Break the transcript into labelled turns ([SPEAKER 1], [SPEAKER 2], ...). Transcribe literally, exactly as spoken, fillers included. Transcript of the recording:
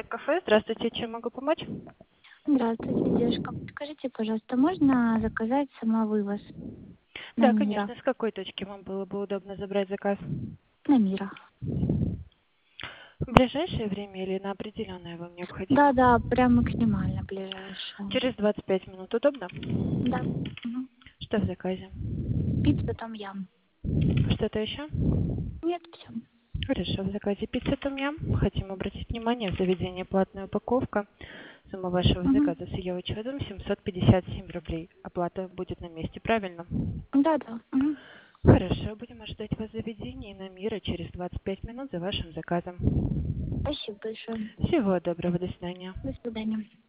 [SPEAKER 1] кафе. Здравствуйте, чем могу помочь?
[SPEAKER 2] Здравствуйте, девушка. Скажите, пожалуйста, можно заказать самовывоз на
[SPEAKER 1] Да,
[SPEAKER 2] Мира?
[SPEAKER 1] конечно. С какой точки вам было бы удобно забрать заказ?
[SPEAKER 2] На Мира.
[SPEAKER 1] В ближайшее время или на определенное вам необходимо?
[SPEAKER 2] Да-да, прям максимально ближайшее.
[SPEAKER 1] Через двадцать пять минут удобно?
[SPEAKER 2] Да. Мгм.
[SPEAKER 1] Что в заказе?
[SPEAKER 2] Пицца том ям.
[SPEAKER 1] Что-то еще?
[SPEAKER 2] Нет, все.
[SPEAKER 1] Хорошо, в заказе пицца том ям. Хотим обратить внимание, в заведении платная упаковка. Сумма вашего
[SPEAKER 2] Угу.
[SPEAKER 1] заказа с ее учетом семьсот пятьдесят семь рублей. Оплата будет на месте, правильно?
[SPEAKER 2] Да-да. Угу.
[SPEAKER 1] Хорошо, будем ожидать вас в заведении на Мира через двадцать пять минут за вашим заказом.
[SPEAKER 2] Спасибо большое.
[SPEAKER 1] Всего доброго, до свидания.
[SPEAKER 2] До свидания.